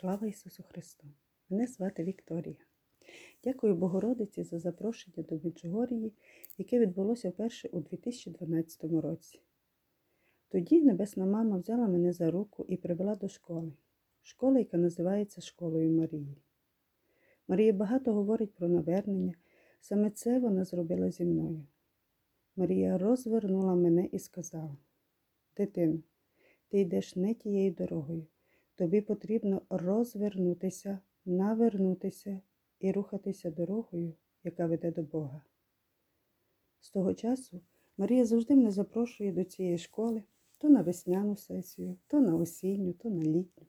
Слава Ісусу Христу! Мене звати Вікторія. Дякую Богородиці за запрошення до Меджугорії, яке відбулося вперше у 2012 році. Тоді Небесна Мама взяла мене за руку і привела до школи. Школа, яка називається Школою Марії. Марія багато говорить про навернення. Саме це вона зробила зі мною. Марія розвернула мене і сказала: «Дитино, ти йдеш не тією дорогою. Тобі потрібно розвернутися, навернутися і рухатися дорогою, яка веде до Бога». З того часу Марія завжди мене запрошує до цієї школи, то на весняну сесію, то на осінню, то на літню.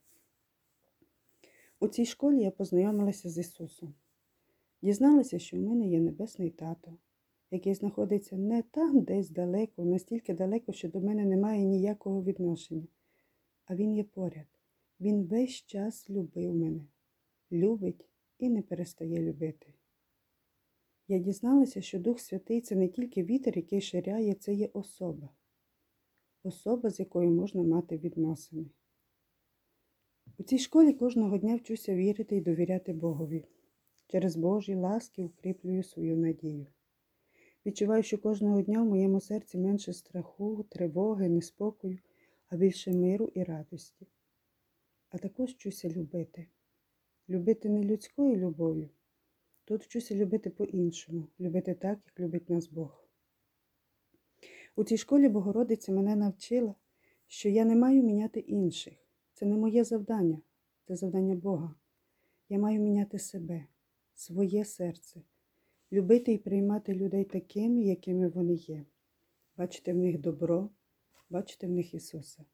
У цій школі я познайомилася з Ісусом. Дізналася, що в мене є Небесний Тато, який знаходиться не там десь далеко, настільки далеко, що до мене немає ніякого відношення. А Він є поряд. Він весь час любив мене. Любить і не перестає любити. Я дізналася, що Дух Святий – це не тільки вітер, який ширяє, це є особа. Особа, з якою можна мати відносини. У цій школі кожного дня вчуся вірити і довіряти Богові. Через Божі ласки укріплюю свою надію. Відчуваю, що кожного дня в моєму серці менше страху, тривоги, неспокою, а більше миру і радості. А також вчуся любити. Любити не людською любов'ю. Тут вчуся любити по-іншому, любити так, як любить нас Бог. У цій школі Богородиця мене навчила, що я не маю міняти інших. Це не моє завдання, це завдання Бога. Я маю міняти себе, своє серце, любити і приймати людей такими, якими вони є. Бачити в них добро, бачити в них Ісуса.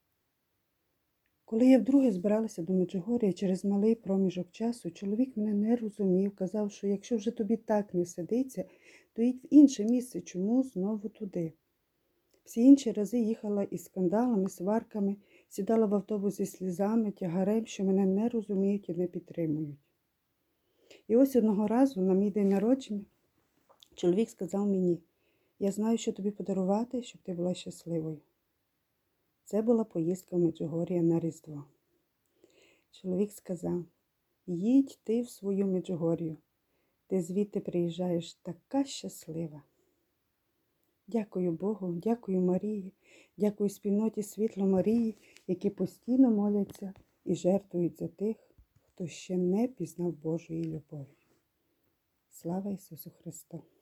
Коли я вдруге збиралася до Меджугорії, через малий проміжок часу, чоловік мене не розумів, казав, що якщо вже тобі так не сидиться, то їдь в інше місце, чому знову туди. Всі інші рази їхала із скандалами, сварками, сідала в автобус зі слізами, тягарем, що мене не розуміють і не підтримують. І ось одного разу, на мій день народження, чоловік сказав мені: «Я знаю, що тобі подарувати, щоб ти була щасливою». Це була поїздка в Меджугор'я на Різдво. Чоловік сказав: «Їдь ти в свою Меджугор'ю, ти звідти приїжджаєш така щаслива». Дякую Богу, дякую Марії, дякую спільноті Світло Марії, які постійно моляться і жертвують за тих, хто ще не пізнав Божої любові. Слава Ісусу Христу!